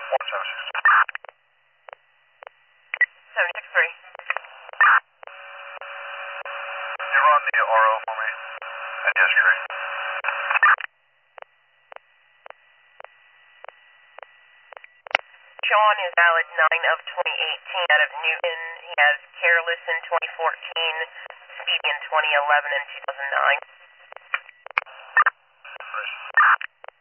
763. You run the RO for me? Yes, great. Sean is valid 9 of 2018 out of Newton. He has careless in 2014, speeding in 2011 and 2009.